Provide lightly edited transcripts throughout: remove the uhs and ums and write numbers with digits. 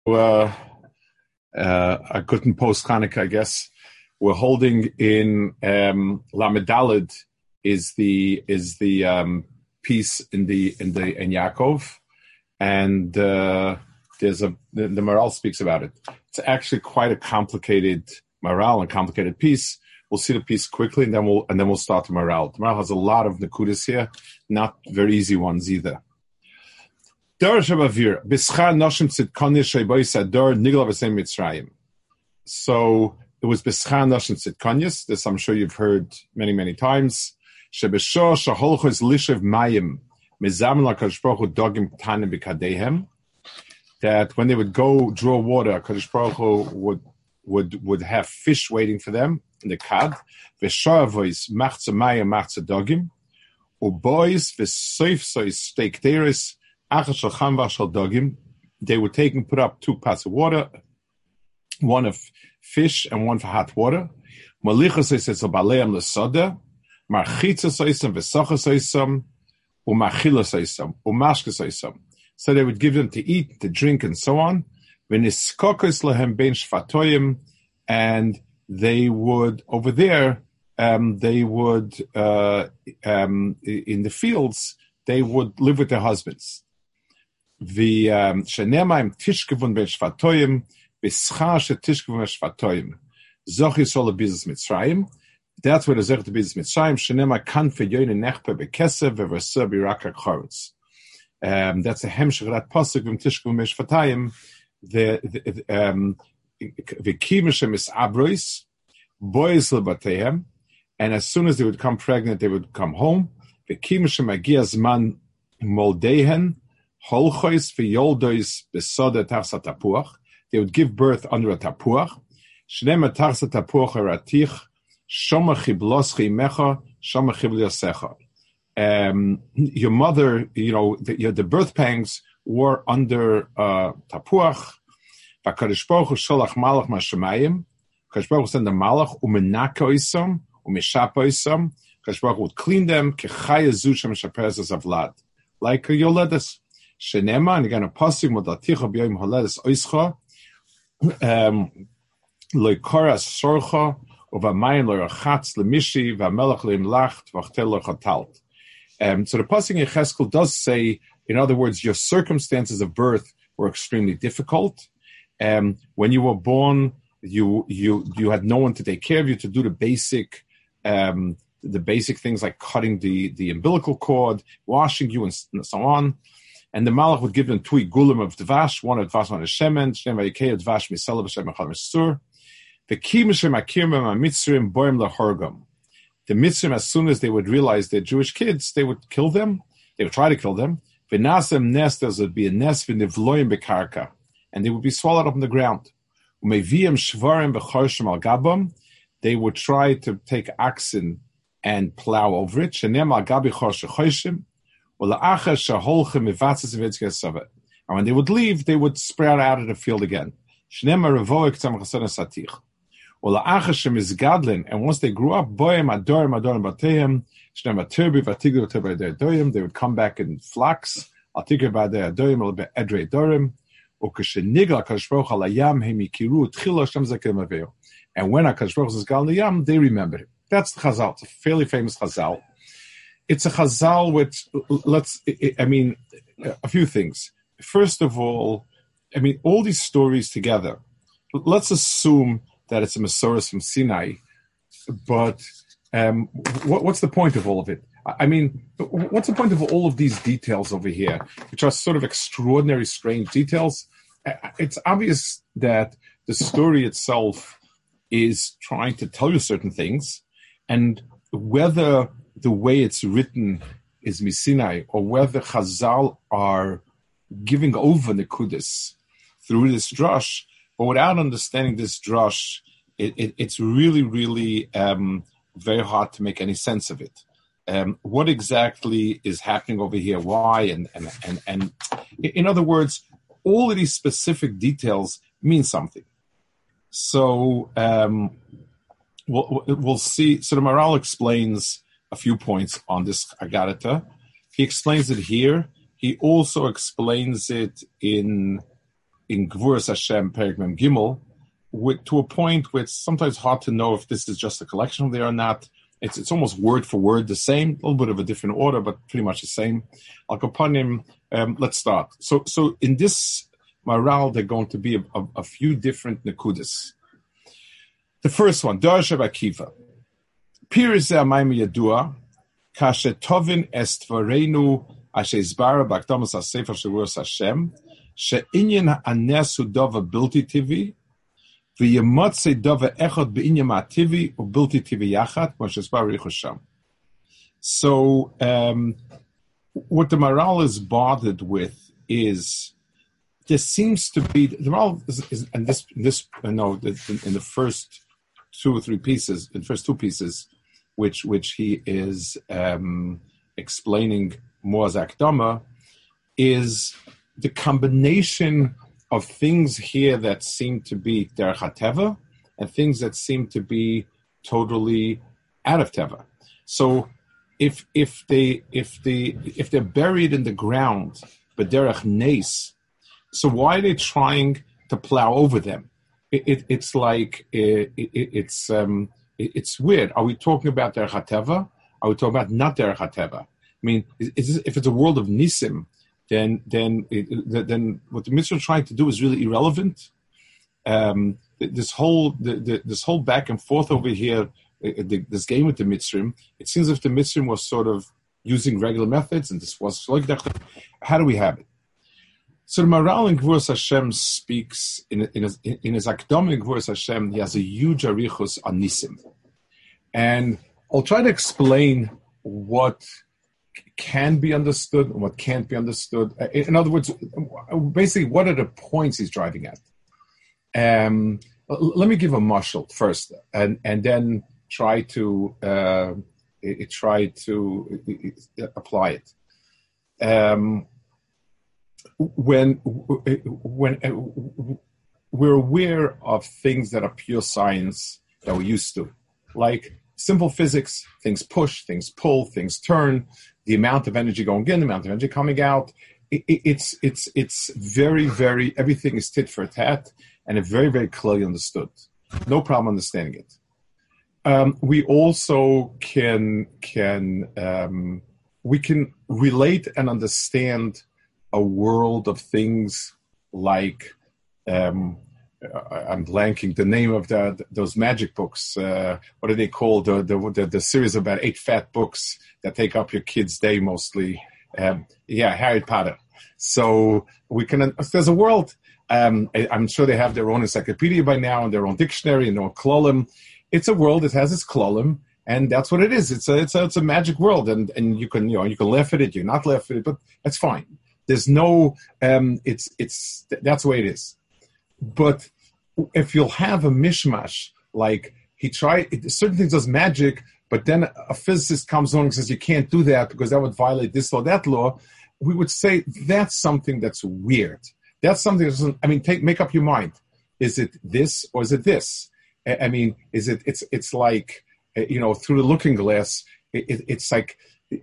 A guten post Hanukkah, I guess. We're holding in Lamed Daled is the piece in Yaakov, and there's the Maral speaks about it. It's actually quite a complicated Maral and complicated piece. We'll see the piece quickly, and then we'll start the Maral. The Maral has a lot of nekudas here, not very easy ones either. So it was B'schar Noshim Tzidkonyas. This I'm sure you've heard many, many times. That when they would go draw water, Kadosh Baruch Hu would have fish waiting for them in the kad. V'sharavois machza mayim machza dogim. Ubois v'soifsois steak teres. They would take and put up 2 pots of water, one of fish and one for hot water. So they would give them to eat, to drink, and so on. And they would, over there, in the fields, they would live with their husbands. That's where the Zechut Bizis Mitzrayim. Shenema kan feyoyin nechpe bekesev ve'verser biraka chorutz. That's a hemshech that pasuk v'm tishkevun b'shvatayim. V'kimishem is abrois boys lebatehem, and as soon as they would become pregnant, they would come home. V'kimishem agia zman moldehen. They would give birth under a tapuach. Your mother, the birth pangs were under tapuach. Kadosh Baruch Hu sholach malach mashamayim. Kadosh Baruch Hu sent a malach umenaka isam umeshapa isam. Kadosh Baruch Hu would clean them kechaya zu shemeshaperes avlad, like yoledes. Shenema, and again a pasuk modaticha b'yom holedes oischa loikoras sorcha uvamayim loirachatz lemishi v'amelach leimlacht v'achtel loichatalt. So the pasuk in Yecheskel does say, in other words, your circumstances of birth were extremely difficult. When you were born, you had no one to take care of you, to do the basic things like cutting the umbilical cord, washing you, and so on. And the Malach would give them 2 gulim of dvash, one of dvash, one of shemen, shnei vayikei dvash misela v'shem echad mesur. The ki mishem akirmem ha-mitzrim boim lahorgam. The Mitzrim, as soon as they would realize they're Jewish kids, they would kill them. They would try to kill them. V'nasem nes, there would be a nes v'nivloim bekarka, and they would be swallowed up in the ground. U'meviyem shvarim b'chorshem al gabam. They would try to take oxen and plow over it. Shenem al gabi chorshe choshim. And when they would leave, they would sprout out of the field again. And once they grew up, they would come back in flocks. And when HaKadosh Baruch Hu is gal in the Yam, they remembered it. That's the Chazal. It's a fairly famous Chazal. It's a Chazal which, a few things. First of all, all these stories together, let's assume that it's a Masoros from Sinai, but what's the point of all of it? What's the point of all of these details over here, which are sort of extraordinary, strange details? It's obvious that the story itself is trying to tell you certain things, and whether the way it's written is Misinai, or whether Chazal are giving over Nekudas through this drush, but without understanding this drush, it's really, really very hard to make any sense of it. What exactly is happening over here? Why? And in other words, all of these specific details mean something. So we'll see. So the Maral explains a few points on this Agarata. He explains it here. He also explains it in in Gvuras Hashem Perek Mem Gimel, to a point where it's sometimes hard to know if this is just a collection there or not. It's almost word for word the same, a little bit of a different order, but pretty much the same. Al Kapanim, let's start. So in this Maral, there are going to be a few different nekudas. The first one, Darash Akiva. Piris Amayim Yadua, Kashe Tovin Estvarenu Ashe Zbara Bakdamas Asefer Shavuos Hashem, She'inyan Anesu Dova Bilti TV, V'yemotze Dova Echot Be'inyan Ma'ativi U'Bilti TV Yachat, Moshe Zbara Yichusham. So, what the Maral is bothered with is there seems to be the Maral is and this in the first two or three pieces, in the first two pieces, which he is explaining more as Akdama, is the combination of things here that seem to be derech hateva and things that seem to be totally out of teva. So if they're buried in the ground, but derech nes, so why are they trying to plow over them? It's like it's weird. Are we talking about derech hateva? Are we talking about not derech hateva? I mean, if it's a world of nisim, then what the Mitzvah is trying to do is really irrelevant. This whole back and forth over here, this game with the Mitzvah, it seems as if the Mitzvah was sort of using regular methods, and this was like that. How do we have it? So the Maral in Gvuras Hashem speaks in his Akdama in Gvuras Hashem. He has a huge arichus on nisim, and I'll try to explain what can be understood and what can't be understood. In other words, basically, what are the points he's driving at? Let me give a mashal first, and then try to apply it. When we're aware of things that are pure science that we're used to, like simple physics, things push, things pull, things turn, the amount of energy going in, the amount of energy coming out, it's very, very, everything is tit for tat, and it's very, very clearly understood. No problem understanding it. We also can relate and understand a world of things like I'm blanking the name of those magic books. What are they called? The series of about 8 fat books that take up your kid's day mostly. Harry Potter. So there's a world. I'm sure they have their own encyclopedia by now and their own dictionary and their own klolim. It's a world that has its klolim, and that's what it is. It's a magic world, and you can laugh at it, you not laugh at it, but that's fine. There's no that's the way it is. But if you'll have a mishmash, like certain things does magic, but then a physicist comes along and says you can't do that because that would violate this law, that law, we would say that's something that's weird. That's something that doesn't, make up your mind. Is it this or is it this? It's like, through the looking glass, it's like,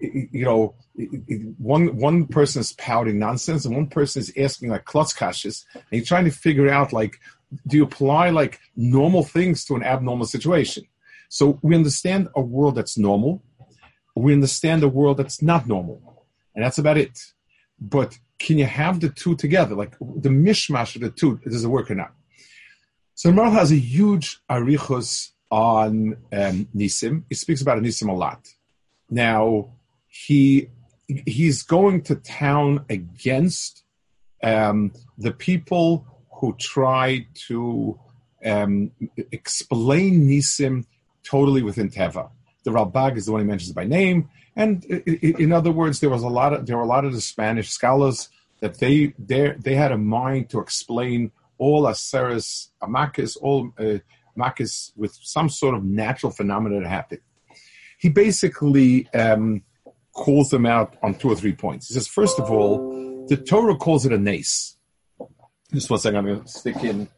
one person is pouting nonsense and one person is asking like klotzkashes, and you're trying to figure out, like, do you apply like normal things to an abnormal situation? So we understand a world that's normal. We understand a world that's not normal. And that's about it. But can you have the two together? Like the mishmash of the two, does it work or not? So Maral has a huge arichos on Nisim. He speaks about Nisim a lot. Now, he's going to town against the people who try to explain Nisim totally within Teva. The Ralbag is the one he mentions by name, and in other words, there were a lot of the Spanish scholars that they had a mind to explain all Aseres Amakis, all Makis with some sort of natural phenomena that happened. He basically calls them out on 2 or 3 points. He says, first of all, the Torah calls it a nace. Just one second, I'm going to stick in.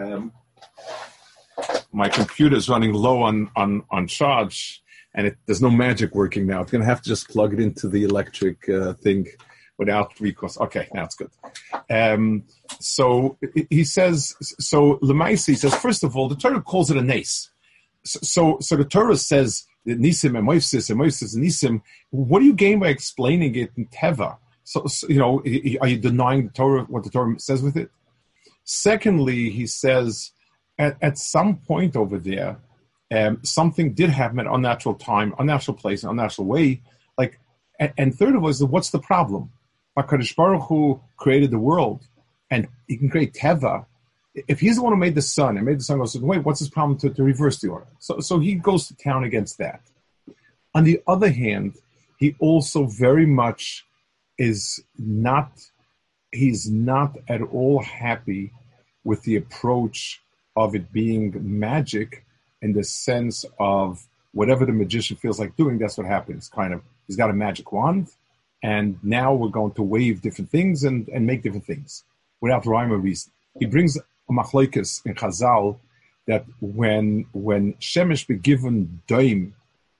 My computer is running low on charge, and there's no magic working now. I'm going to have to just plug it into the electric thing. without recourse. Okay, now it's good. So he says, Lemaisi, he says, first of all, the Torah calls it a nace. So the Torah says that Nisim and Moifsis and Nisim. What do you gain by explaining it in Teva? So, are you denying the Torah, what the Torah says with it? Secondly, he says, at some point over there, something did happen at unnatural time, unnatural place, unnatural way. And third of all is, what's the problem? HaKadosh Baruch Hu created the world, and he can create Teva. If he's the one who made the sun, and made the sun go a certain way, what's his problem to reverse the order? So he goes to town against that. On the other hand, he also very much he's not at all happy with the approach of it being magic, in the sense of whatever the magician feels like doing, that's what happens. Kind of, he's got a magic wand, and now we're going to wave different things and make different things without rhyme or reason. He brings a machlokes in Chazal that when Shemesh be given doim,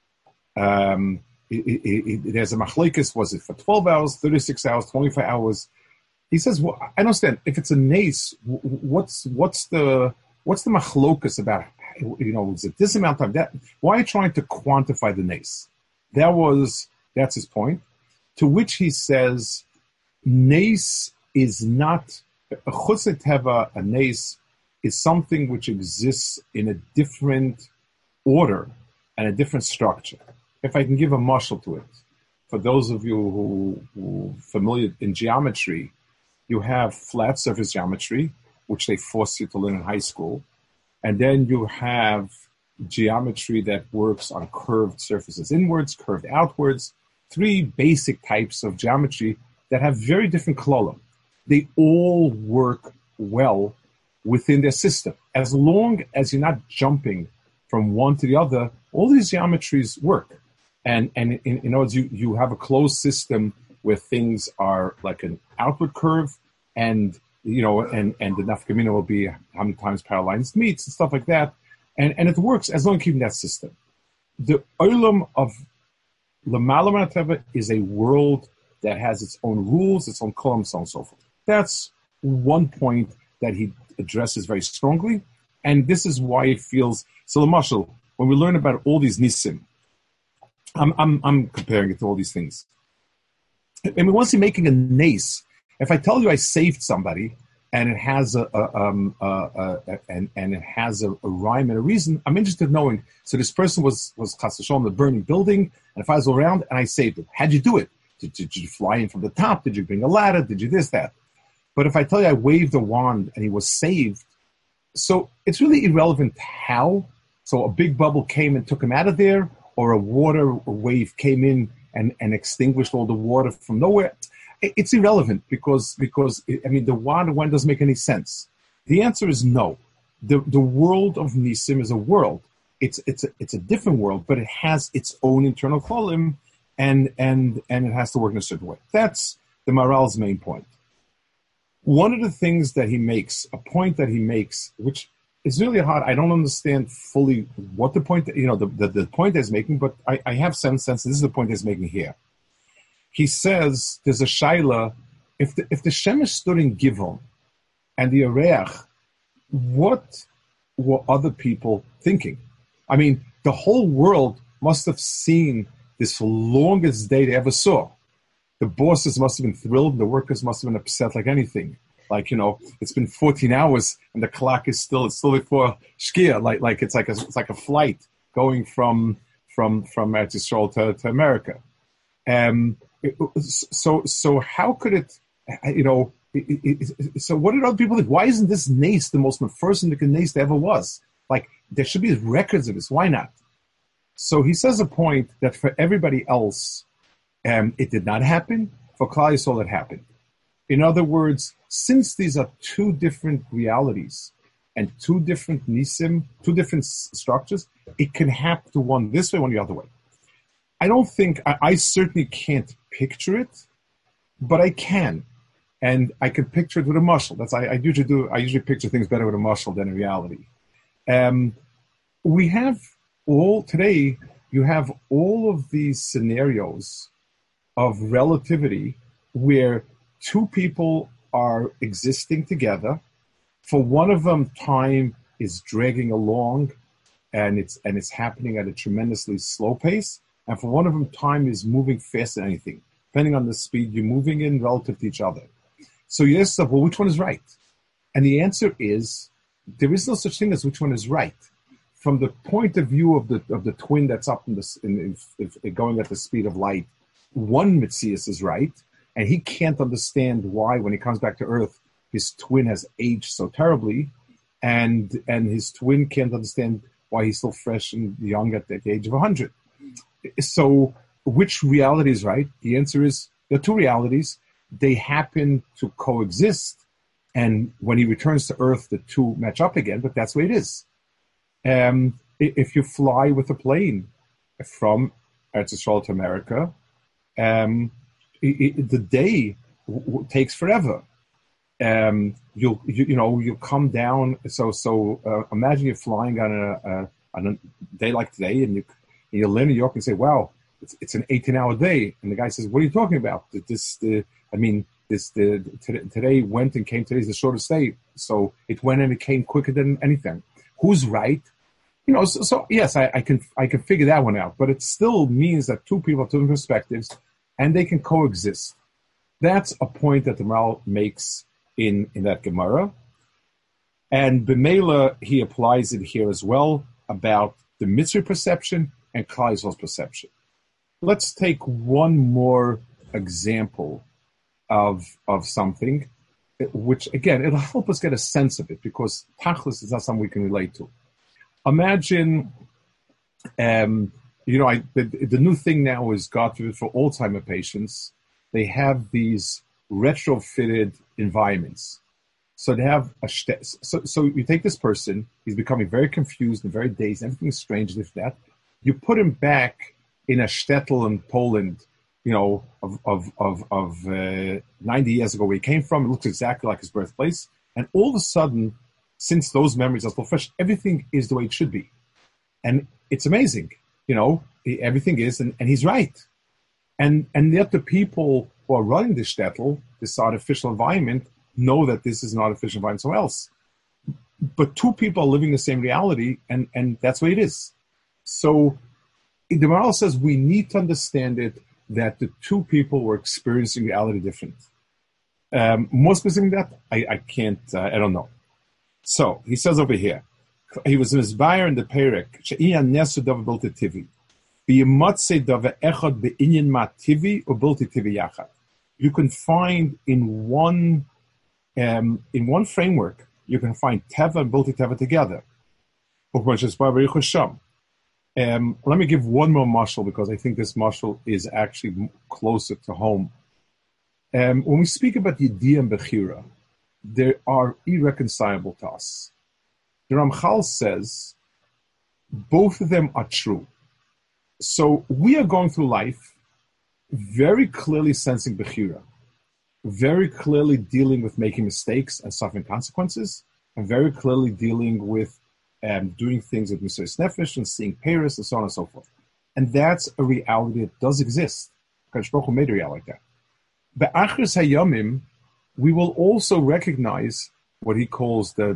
there's a machlokes, was it for 12 hours, 36 hours, 25 hours? He says, well, I understand, if it's a nace, what's the machlokes about? Is it this amount of time? Why are you trying to quantify the nace? That's his point. To which he says, nace is not a chutz teva. A nace is something which exists in a different order and a different structure. If I can give a mashal to it, for those of you who are familiar in geometry, you have flat surface geometry, which they force you to learn in high school. And then you have geometry that works on curved surfaces inwards, curved outwards, three basic types of geometry that have very different klolim. They all work well within their system. As long as you're not jumping from one to the other, all these geometries work. And in other words, you have a closed system where things are like an outward curve, and the nafkamina will be how many times power lines meets and stuff like that. And it works as long as keeping that system. The olam of L'Mala Min HaTeva is a world that has its own rules, its own kolam, so on and so forth. That's one point that he addresses very strongly. And this is why it feels, so L'Mashal, when we learn about all these nisim, I'm comparing it to all these things. I mean, once you're making a nace, if I tell you I saved somebody and it has a rhyme and a reason, I'm interested in knowing. So this person was Chas v'Shalom in the burning building, and if I was around and I saved him, how'd you do it? Did you fly in from the top? Did you bring a ladder? Did you this, that? But if I tell you I waved a wand and he was saved, so it's really irrelevant how. So a big bubble came and took him out of there, or a wave came in and extinguished all the water from nowhere. It's irrelevant because the wand doesn't make any sense. The answer is no. The world of Nisim is a world. It's a different world, but it has its own internal cholim, and it has to work in a certain way. That's the Maharal's main point. One of the things that he makes, a point that he makes, which is really hard. I don't understand fully what the point, the point he's making, but I have some sense this is the point he's making here. He says there's a shaila, if the Shemesh stood in Givon and the Areach, what were other people thinking? I mean, the whole world must have seen this longest day they ever saw. The bosses must have been thrilled, the workers must have been upset like anything. Like, it's been 14 hours and the clock is still before Shkia, like it's like a flight going from Eretz Yisrael to America. So how could it, so what did other people think? Why isn't this nace the most first nace there ever was? Like, there should be records of this. Why not? So he says a point that for everybody else, it did not happen. For Klal Yisrael, it happened. In other words, since these are two different realities and two different nisim, two different structures, it can happen to one this way, one the other way. I don't think, I certainly can't picture it, but I can. And I can picture it with a mashal. That's I usually picture things better with a mashal than in reality. We have you have all of these scenarios of relativity where two people are existing together. For one of them, time is dragging along, and it's happening at a tremendously slow pace. And for one of them, time is moving faster than anything, depending on the speed you're moving in relative to each other. So you ask yourself, well, which one is right? And the answer is, there is no such thing as which one is right. From the point of view of the twin that's up going at the speed of light, one Metzias is right, and he can't understand why, when he comes back to Earth, his twin has aged so terribly, and his twin can't understand why he's still fresh and young at the age of 100. So which reality is right? The answer is there are two realities. They happen to coexist, and when he returns to Earth, the two match up again, but that's the way it is. If you fly with a plane from Eretz Yisrael to America, the day takes forever. You'll come down. So imagine you're flying on a day like today, and you land in New York and say, "Wow, it's an 18-hour day." And the guy says, "What are you talking about? Today went and came. Today's the shortest day, so it went and it came quicker than anything." Who's right? So yes, I can figure that one out, but it still means that two people have two perspectives, and they can coexist. That's a point that the Maharal makes in that Gemara, and B'meila he applies it here as well about the Mitzri perception and Klal Yisrael's perception. Let's take one more example of something, which again it'll help us get a sense of it, because Tachlis is not something we can relate to. Imagine, the new thing now is, God forbid, for Alzheimer patients, they have these retrofitted environments. So they have so you take this person, he's becoming very confused and very dazed, everything's strange, this, that. You put him back in a shtetl in Poland, of 90 years ago where he came from. It looks exactly like his birthplace. And all of a sudden, since those memories are still fresh, everything is the way it should be. And it's amazing. Everything is, and he's right. And yet the people who are running this shtetl, this artificial environment, know that this is an artificial environment somewhere else. But two people are living the same reality, and that's the way it is. So the Maharal says we need to understand it, that the two people were experiencing reality different. More specific than that, I can't, I don't know. So he says over here, he was misbayer in the Perek, she'iyan nesu davar bilti tivi, v'yimatze davar echad be'inyan ma tivi or bilti tivi yachad. You can find in one framework, you can find teva and bilti teva together. Let me give one more mashal, because I think this mashal is actually closer to home. When we speak about Yediyah and Bechira, they are irreconcilable to us. The Ramchal says both of them are true. So we are going through life very clearly sensing Bechira, very clearly dealing with making mistakes and suffering consequences, and very clearly dealing with doing things with Mesiras Nefesh and seeing Paris and so on and so forth. And that's a reality that does exist. Kadosh Baruch Hu made a reality like that. But Achris Hayamim, we will also recognize what he calls the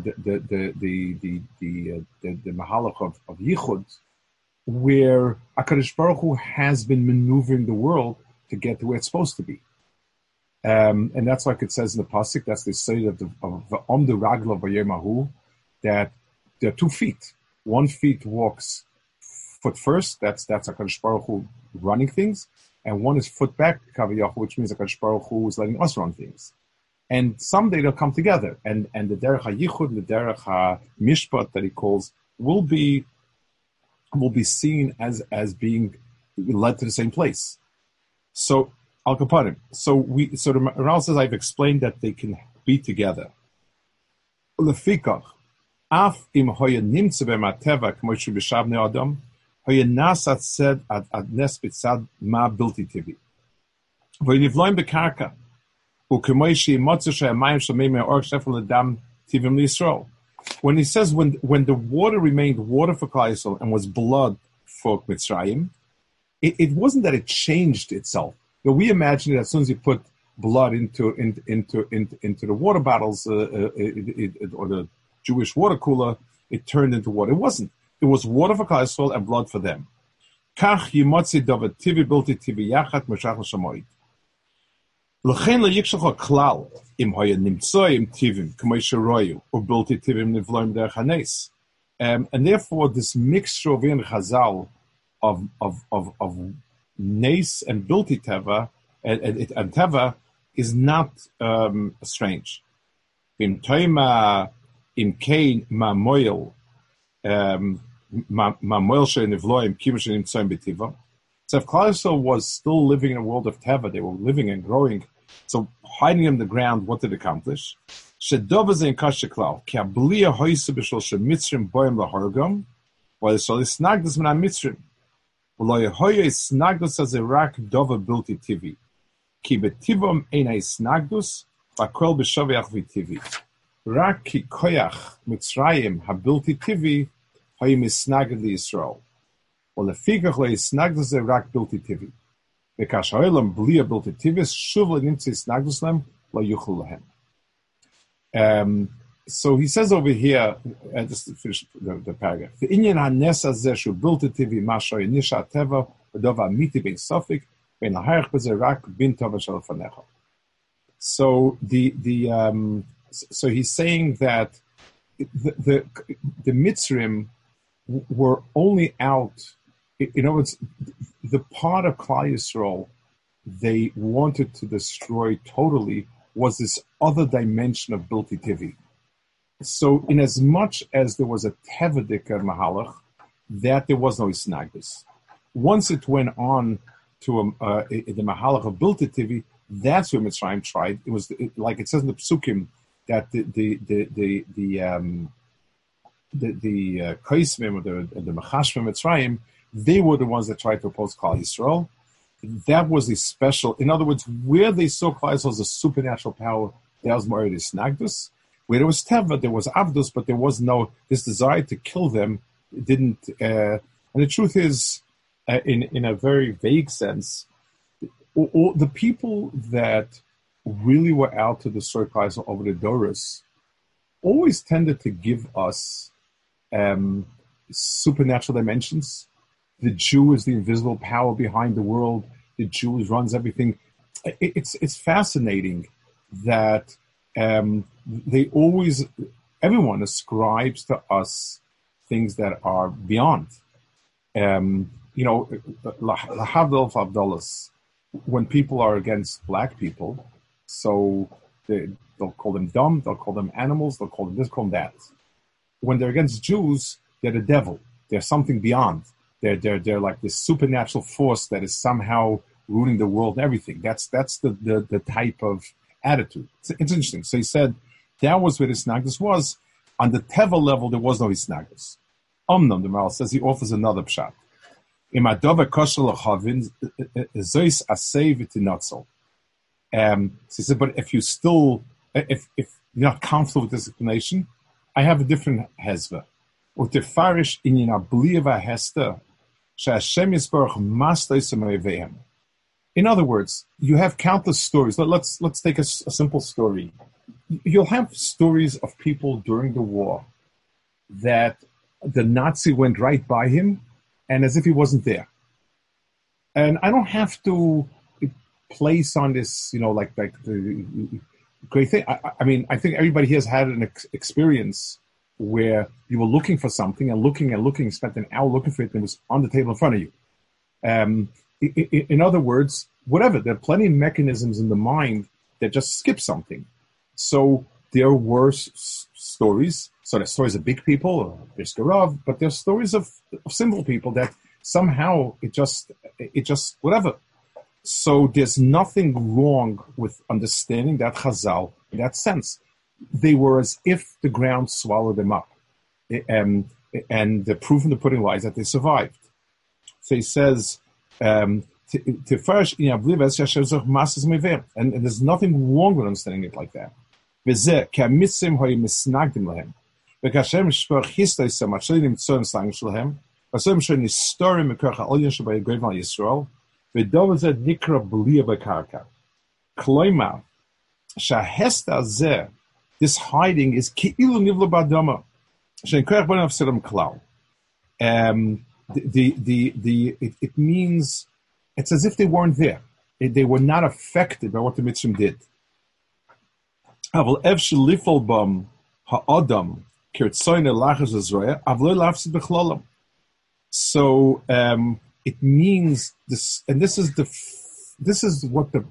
Mahalach of Yichud, where HaKadosh Baruch Hu has been maneuvering the world to get to where it's supposed to be. And that's like it says in the Pasuk, that's the side of the Ragla Vayemahu, that there are 2 feet. One feet walks foot first, that's HaKadosh Baruch Hu running things, and one is foot back, Kaviyach, which means HaKadosh Baruch Hu is letting us run things. And someday they'll come together, and the Derech HaYichud, the Derech HaMishpat that he calls, will be seen as being led to the same place. So Al Kaparim. So the Maharal says I've explained that they can be together. Lefikach, af im hoya nimtze b'mateva k'mo shebishavnei adam, hoya nasat said ad nes b'tzad ma bilti tivi. V'yivloim b'karka, u'k'mo she'imotze she'amayim shemei me'or shefel l'dam tivim l'Yisrael. When he says when the water remained water for Klal Yisrael and was blood for Mitzrayim, it wasn't that it changed itself. But we imagine that as soon as you put blood into the water bottles or the Jewish water cooler, it turned into water. It wasn't. It was water for Klal Yisrael and blood for them. Kach yimotzi davar tivi bilti tivi yachat meshach l'shamoid. L'chein le'yikshach klal im hoya nimtzoyim tivim k'may sheroyu or bilti tivim nivloim derech hanes. And therefore, this mixture of in Chazal of nes and bilti teva and teva is not strange. Im toima im kein ma moil ma moil she'nivloim kivim she'nimtzoyim b'tiva. So if Klal Yisrael was still living in a world of teva, they were living and growing. So hiding in the ground, what did it accomplish? Shedova zein kashe klal ki ablia hoyse b'shol shemitzrim boim lahorgam while so snagdus min mitzrim v'lo yehoye snagdus as a rak dova bilti tivi ki betivom ein snagdus v'kol b'shaviach v'tivi rak ki koyach mitzrayim habilti tivi hoye misnagd Yisrael or lefikach lo snagdus a rak bilti tivi because hoylam blia bilti tivis shuv lenimtzi snagdus lem lo yuchul lehem. So he says over here, just to finish the paragraph, the Inyan Hanes Hazeh Shu Bilti Tivi Mashoy Nisha Teva V'Dova Amiti Ben Sofik Ben Lahayach B'Zerak Bin Tova Shel Fanecha. So so he's saying that the Mitzrim were only out. In other words, the part of Klal Yisrael they wanted to destroy totally was this other dimension of Bilti Tivi. So in as much as there was a Tevedik Mahalach, that there was no Isnagdus. Once it went on to the Mahalach of Bilti Tivi, that's where Mitzrayim tried. It was like it says in the Psukim that the Kaismim or the Mechashvim Mitzrayim, they were the ones that tried to oppose Klal Yisrael. That was a special, in other words, where they saw Klal Yisrael as a supernatural power, there was more Snagdus. Where there was Teva, there was Avdus, but there was no, this desire to kill them didn't, and the truth is, in a very vague sense, all the people that really were out to destroy Klal Yisrael over the Doros always tended to give us supernatural dimensions. The Jew is the invisible power behind the world. The Jew runs everything. It's fascinating that they always, everyone ascribes to us things that are beyond. Lahavdol Favdolas, when people are against black people, so they'll call them dumb, they'll call them animals, they'll call them this, call them that. When they're against Jews, they're the devil. They're something beyond. They're like this supernatural force that is somehow ruling the world and everything. That's the type of attitude. It's interesting. So he said that was where Isnagdus was. On the Teva level, there was no Isnagdus. Omnam, the Maral says, he offers another pshat. So he said, but if you're not comfortable with this explanation, I have a different hezvah. Utefarish inyan abliva hester. In other words, you have countless stories. Let's take a simple story. You'll have stories of people during the war that the Nazi went right by him and as if he wasn't there. And I don't have to place on this, like the great thing. I mean, I think everybody here has had an experience where you were looking for something and looking, spent an hour looking for it, and it was on the table in front of you. In other words, whatever, there are plenty of mechanisms in the mind that just skip something. So there were stories. So there's stories of big people, Biskarov, but there's stories of simple people that somehow it just whatever. So there's nothing wrong with understanding that Chazal in that sense. They were as if the ground swallowed them up. And the proof in the pudding lies that they survived. So he says, and there's nothing wrong with understanding it like that. Kloima, shahesta zeh, this hiding is ki'ilu nivlo b'adama. She'enkoyach b'nei avseram klal. It means it's as if they weren't there. They were not affected by what the Mitzrim did. Aval ev shelifol bam ha'adam kirtzoyne lachas azroya avlo lafsid b'chlolam. So it means this, and this is what the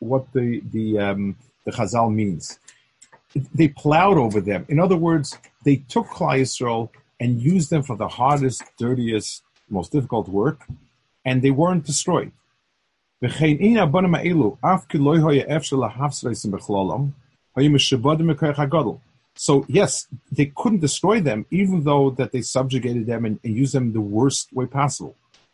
Chazal means. They plowed over them. In other words, they took Klal Yisrael and used them for the hardest, dirtiest, most difficult work, and they weren't destroyed. So yes, they couldn't destroy them, even though that they subjugated them and used them the worst way possible.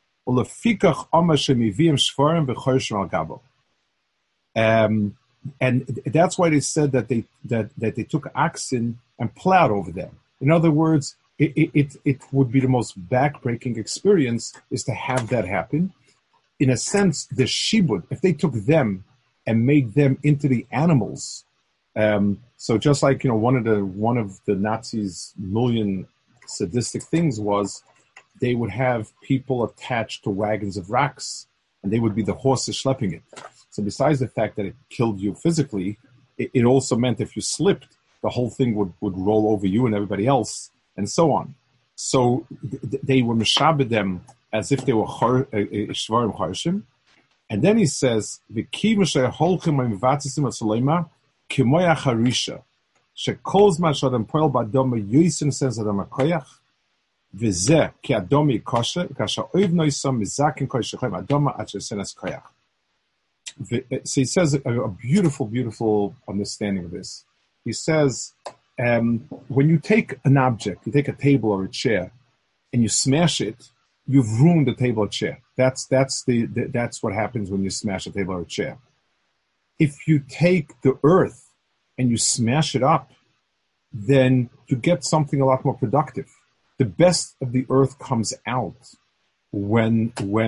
And that's why they said that they took oxen and plowed over them. In other words, it would be the most backbreaking experience is to have that happen. In a sense, the shibud, if they took them and made them into the animals, so just like one of the Nazis' million sadistic things was they would have people attached to wagons of rocks, and they would be the horses schlepping it. So besides the fact that it killed you physically, it also meant if you slipped, the whole thing would roll over you and everybody else, and so on. So they were meshabed them as if they were shvarim charshim. And then he says, "V'ki m'sher holchem ma'imvatzisim atzolema k'moyach harisha shekol zman shadam poel ba'adom yoysin sens adam hakoyach v'zeh ki adom yikoshe kasha oiv noisam mizakin koyach shechem adom at shesenes koyach." So he says a beautiful, beautiful understanding of this. He says, when you take an object, you take a table or a chair, and you smash it, you've ruined the table or chair. That's what happens when you smash a table or a chair. If you take the earth and you smash it up, then you get something a lot more productive. The best of the earth comes out when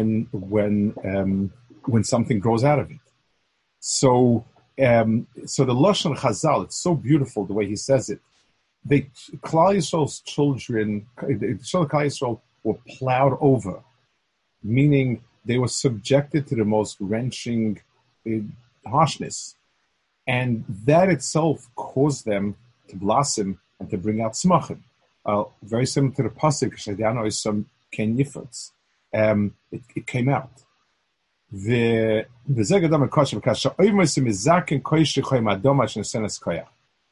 something grows out of it. So the Lashon Chazal, it's so beautiful the way he says it. Klal Yisrael's children, the children of Klal Yisrael were plowed over, meaning they were subjected to the most wrenching harshness. And that itself caused them to blossom and to bring out tzmachim. Very similar to the pasuk, Shadano is some ken yifutz. It came out. The Zegadam Kosher Kasha Oimusim is Zakin Koish Choim Adomash and Senes Koyach.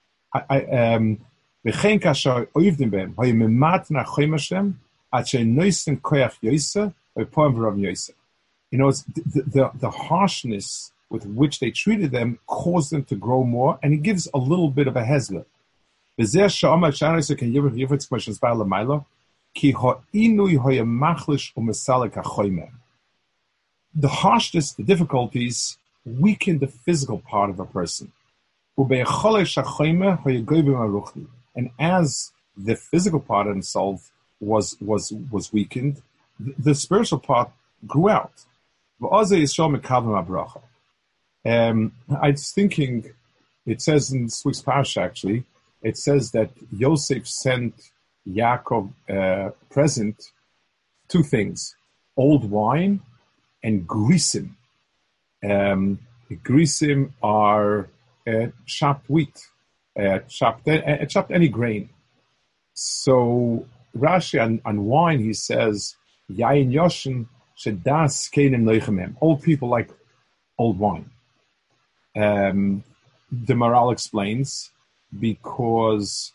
The Chen Kasha Oivdim Ben, Hoy Mematna Choimashem, Ache Noisen Koyach Yoisa, or Poem Rav Yoisa. It's the harshness with which they treated them caused them to grow more, and it gives a little bit of a hezler. V'zeh Sha'oma Shanayse Ken Yivitz Questions by Lamaila, Ki Ho'inui Hoy Machlish Umesalik HaChoimer. The harshness, the difficulties, weaken the physical part of a person. And as the physical part of himself was weakened, the spiritual part grew out. I was thinking, it says in this week's parasha actually, it says that Yosef sent Yaakov present two things, old wine and grisim. Grisim are chopped wheat, chopped any grain. So Rashi on wine, he says, Yain Yoshin shedas kenim leichamem. Old people like old wine. The Maral explains because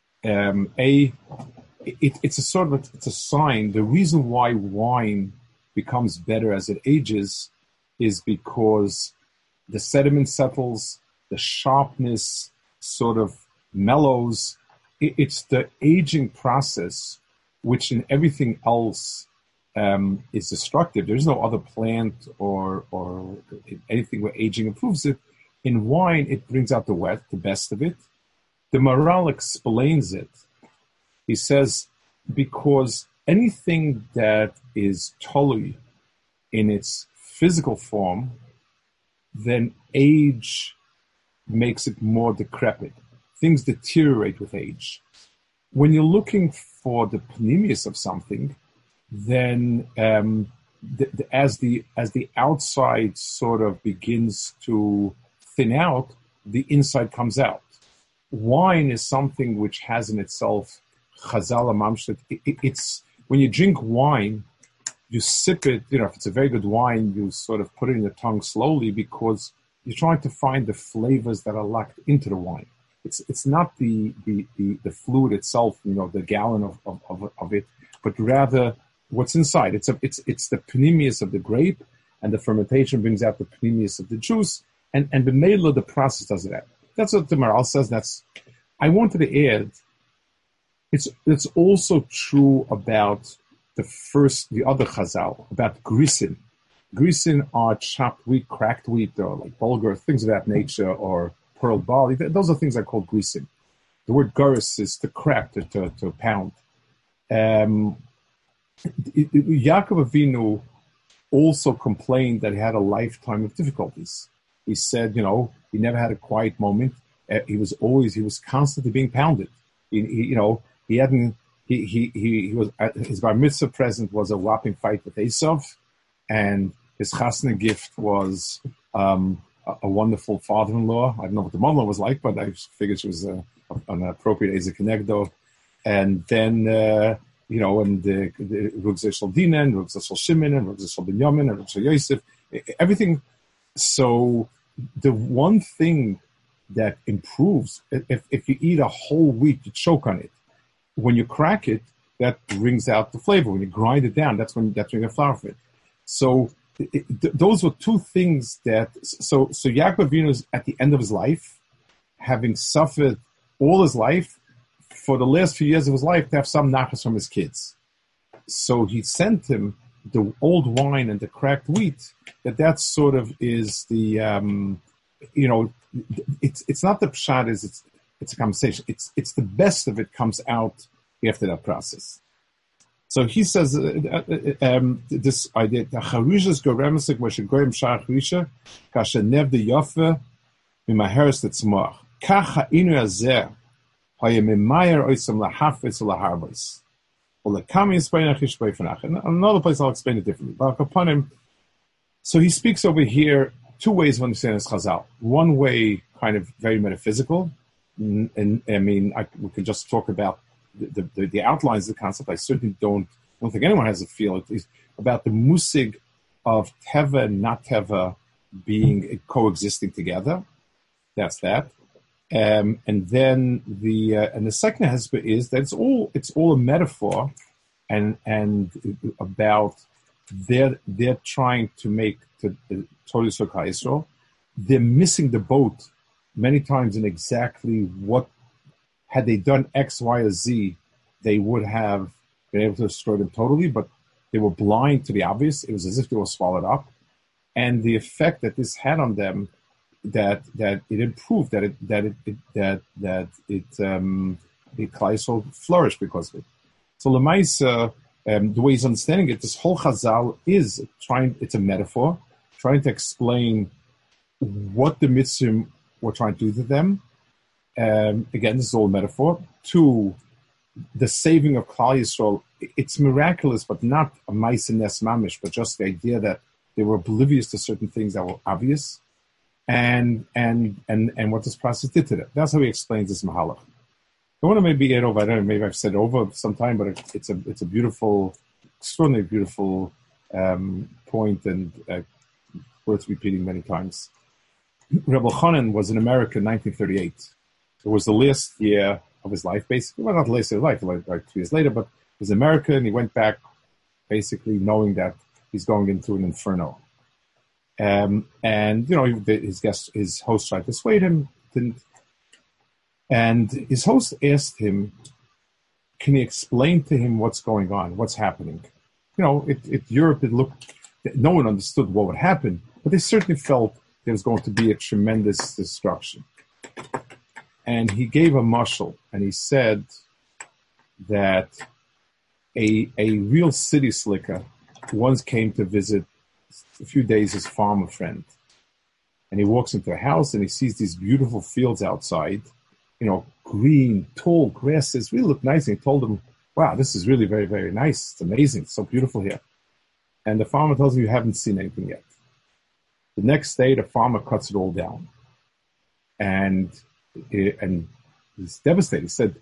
it's a sort of it's a sign. The reason why wine becomes better as it ages is because the sediment settles, the sharpness sort of mellows. It's the aging process, which in everything else is destructive. There's no other plant or anything where aging improves it. In wine, it brings out the best of it. The Maral explains it. He says, because anything that is totally in its physical form, then age makes it more decrepit. Things deteriorate with age. When you're looking for the panemius of something, then as the outside sort of begins to thin out, the inside comes out. Wine is something which has in itself chazal mamshlet. It's when you drink wine, you sip it. If it's a very good wine, you sort of put it in your tongue slowly because you're trying to find the flavors that are locked into the wine. It's not the fluid itself, the gallon of it, but rather what's inside. It's the panemius of the grape, and the fermentation brings out the panemius of the juice, and the mela, the process does that. That's what the Maral says. I wanted to add. It's also true about the other chazal, about grisin. Grisin are chopped wheat, cracked wheat, or like bulgur, things of that nature, or pearl barley. Those are things I call grisin. The word guris is to crack, to pound. Yaakov Avinu also complained that he had a lifetime of difficulties. He said, he never had a quiet moment. He was constantly being pounded. He was his bar mitzvah present was a whopping fight with Esav, and his chasna gift was a wonderful father-in-law. I don't know what the mother was like, but I figured she was an appropriate Ezek Kenegdo. And then and the Rugzeh Shel Dina, and Rugzeh Shel Shimon, and Rugzeh Shel Binyamin, and Rugzeh Shel Yosef, everything. So the one thing that improves, if you eat a whole wheat, you choke on it. When you crack it, that brings out the flavor. When you grind it down, that's when you get flour for it. So those were two things that. So Yaakov Avinu is at the end of his life, having suffered all his life, for the last few years of his life, to have some nachas from his kids. So he sent him the old wine and the cracked wheat. That sort of is the it's not the pshat, it's a conversation. It's the best of it comes out after that process. So he says this idea: the charuzas goremisik washe goyim shar charisha kasher nev the yofe mimaheres tetzmoach kach ha'inu azeh hayemimayer oisam lahafetz laharbos ulekami yispein achish beifanach. And another place I'll explain it differently. But upon him, so he speaks over here two ways of understanding this chazal. One way, kind of very metaphysical, and I mean, we could just talk about the outlines of the concept. I certainly don't think anyone has a feel about the musig of teva and not teva being coexisting together. That's that. And then the second hesper is that it's all a metaphor, and about they're trying to make to Torah Yisrael. They're missing the boat many times in exactly what, had they done X, Y, or Z, they would have been able to destroy them totally, but they were blind to the obvious. It was as if they were swallowed up. And the effect that this had on them, that it improved, that Klaisel flourished because of it. So Lemaisa, the way he's understanding it, this whole Chazal is it's a metaphor, trying to explain what the mitzvah were trying to do to them. Again, this is all a metaphor. Two, the saving of Klal Yisrael, it's miraculous, but not a ma'aseh nes mamish, but just the idea that they were oblivious to certain things that were obvious, and what this process did to them. That's how he explains this mahalach. I want to maybe add over. I don't know. Maybe I've said it over sometime, but it's a beautiful, extraordinarily beautiful point, and worth repeating many times. Rebbe Chanan was in America in 1938. It was the last year of his life, basically. Well, not the last year of his life, like 2 years later, but he was in America, and he went back basically knowing that he's going into an inferno. And his host tried to dissuade him, didn't. And his host asked him, can he explain to him what's going on, what's happening? Europe, it looked, no one understood what would happen, but they certainly felt there was going to be a tremendous destruction. And he gave a mashal, and he said that a real city slicker once came to visit a few days his farmer friend. And he walks into a house and he sees these beautiful fields outside, green, tall grasses, really look nice. And he told him, wow, this is really very, very nice. It's amazing. It's so beautiful here. And the farmer tells him, you haven't seen anything yet. The next day, the farmer cuts it all down. And he's devastated. He said,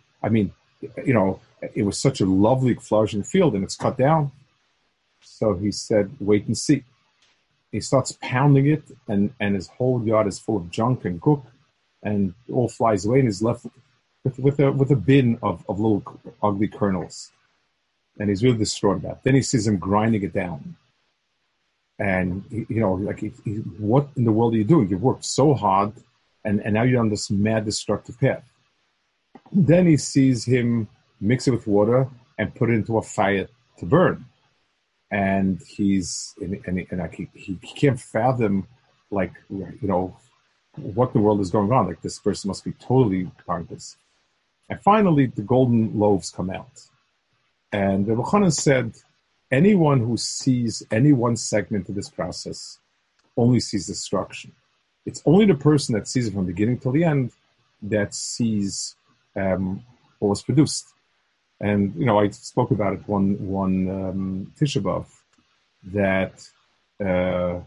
it was such a lovely, flourishing field and it's cut down. So he said, wait and see. He starts pounding it, and his whole yard is full of junk and gook, and it all flies away, and he's left with a bin of little ugly kernels. And he's really distraught about it. Then he sees him grinding it down. And, what in the world are you doing? You've worked so hard, and now you're on this mad, destructive path. Then he sees him mix it with water and put it into a fire to burn. And he can't fathom, what the world is going on. Like, this person must be totally bonkers. And finally, the golden loaves come out. And Rebbe Chanan said, anyone who sees any one segment of this process only sees destruction. It's only the person that sees it from the beginning till the end that sees what was produced. And, I spoke about it one Tisha B'Av, that, Rabbi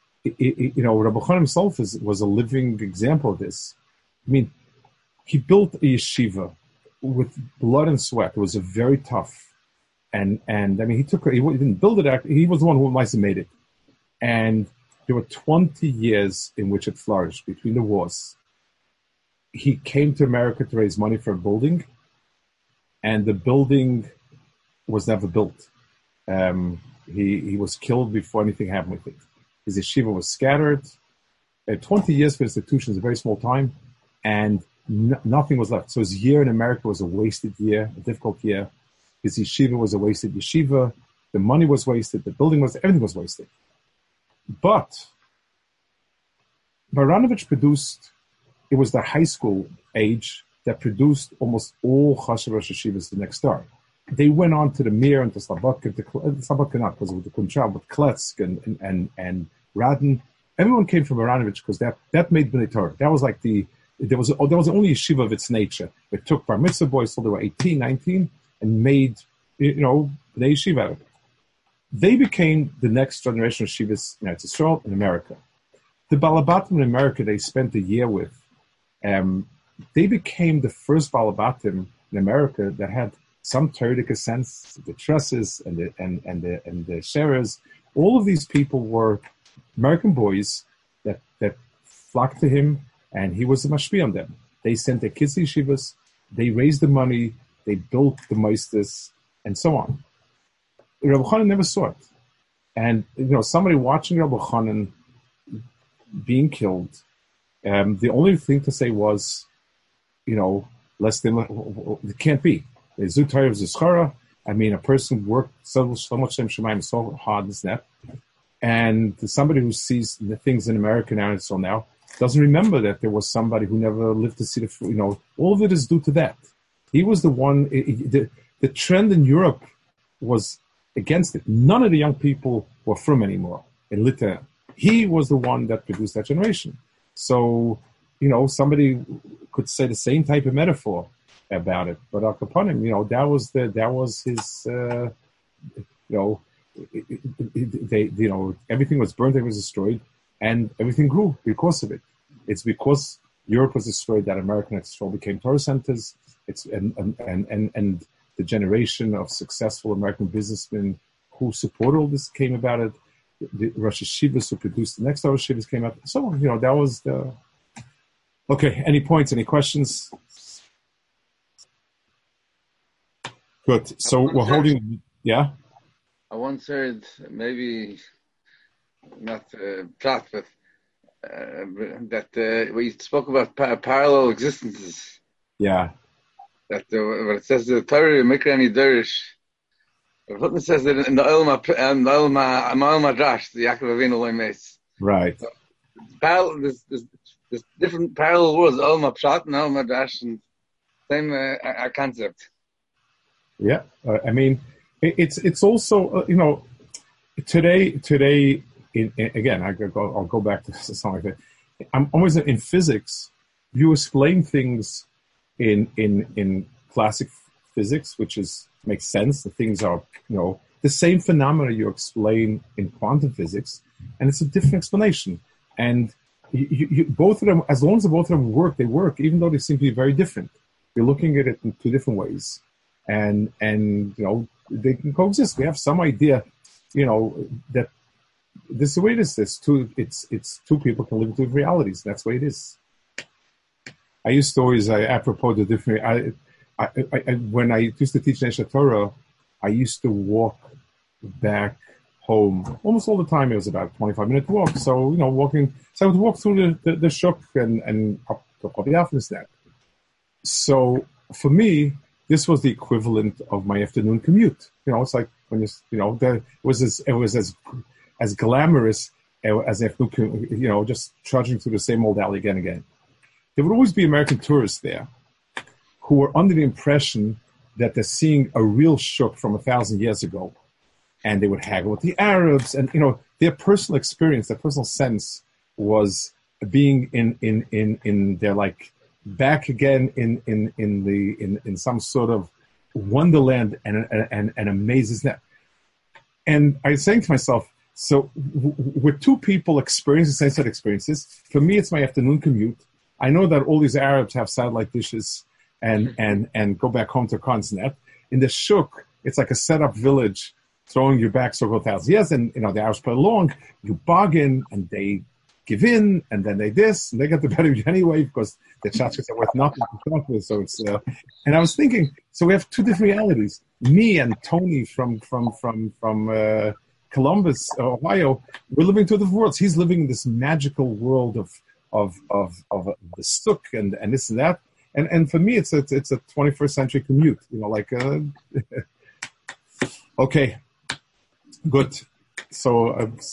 Chanan himself was a living example of this. I mean, he built a yeshiva with blood and sweat. It was a very tough. And he didn't build it, he was the one who might have made it. And there were 20 years in which it flourished between the wars. He came to America to raise money for a building, and the building was never built. He was killed before anything happened with it. His yeshiva was scattered. 20 years for institution is a very small time, and nothing was left. So his year in America was a wasted year, a difficult year. His yeshiva was a wasted yeshiva. The money was wasted. The building was, everything was wasted. But Baranovich produced, it was the high school age that produced almost all Chashav Rosh Yeshivas the next door. They went on to the Mir and to Slobodka not because of the Kunchal, but Kletsk and Radin. Everyone came from Baranovich because that made B'nai Torah. That was like there was only yeshiva of its nature. It took bar mitzvah boys till they were 18, 19, and made, B'nai Yeshiva out of it. They became the next generation of yeshivas in Eretz Yisrael in America. The Balabatim in America they spent a year with, they became the first Balabatim in America that had some Torah sense, the Tresses and the Sherers. All of these people were American boys that flocked to him, and he was the mashpia on them. They sent their kids to yeshivas, they raised the money, they built the meisters, and so on. Rabbi Chanan never saw it. And, somebody watching Rabbi Chanan being killed, the only thing to say was, less than, it can't be. The Zutayr of Zischara, a person worked so much Shemayim, so hard as that. And somebody who sees the things in America now and so now doesn't remember that there was somebody who never lived to see the, all of it is due to that. He was the one, the trend in Europe was against it. None of the young people were from anymore in Lithuania. He was the one that produced that generation. So, somebody could say the same type of metaphor about it, but Al Kaponim, that was his, everything was burnt, everything was destroyed, and everything grew because of it. It's because Europe was destroyed that American Israel became Torah centers. And the generation of successful American businessmen who supported all this came about it. The Rosh Yeshivas who produced the next Rosh Yeshivas came out. So, that was the... Okay, any points, any questions? Good. So we're holding... Yeah? I once heard, maybe not Prat, but that we spoke about parallel existences. Yeah. That when it says the Torah Mikra and Yidurish, it says that in the Olam Madrash, the Yaakov Avinu Loi Meis. Right. So, there's different parallel worlds, Olam Pshat and Olam Madrash, and same concept. Yeah, it's also today. Again, I'll go back to something like that. I'm always in physics. You explain things in classic physics, which makes sense. The things are, the same phenomena you explain in quantum physics, and it's a different explanation. And both of them, as long as both of them work, they work, even though they seem to be very different. You're looking at it in two different ways, and they can coexist. We have some idea, that this is the way it is. It's two people can live in two realities. That's the way it is. I used to always, apropos the different. When I used to teach Nesha Torah, I used to walk back home almost all the time. It was about a 25-minute walk. So walking. So I would walk through the shuk and up to Chodev. So for me, this was the equivalent of my afternoon commute. It's like when it was as glamorous as afternoon, just trudging through the same old alley again and again. There would always be American tourists there who were under the impression that they're seeing a real shuk from 1,000 years ago, and they would haggle with the Arabs, and their personal experience, their personal sense was being in their like back again in some sort of wonderland and amazes that. And I was saying to myself, so with two people experiencing the same set of experiences, for me it's my afternoon commute. I know that all these Arabs have satellite dishes and go back home to Consnet. In the shuk, it's like a set-up village throwing you back several thousand years, and the Arabs play along. You bargain, and they give in, and then they and they get the better of you anyway because the tchotchkes are worth nothing to start with. So it's and I was thinking, so we have two different realities. Me and Tony from Columbus, Ohio, we're living two different worlds. He's living in this magical world of the stuk and this and that, and for me it's a 21st century commute. Okay, good. So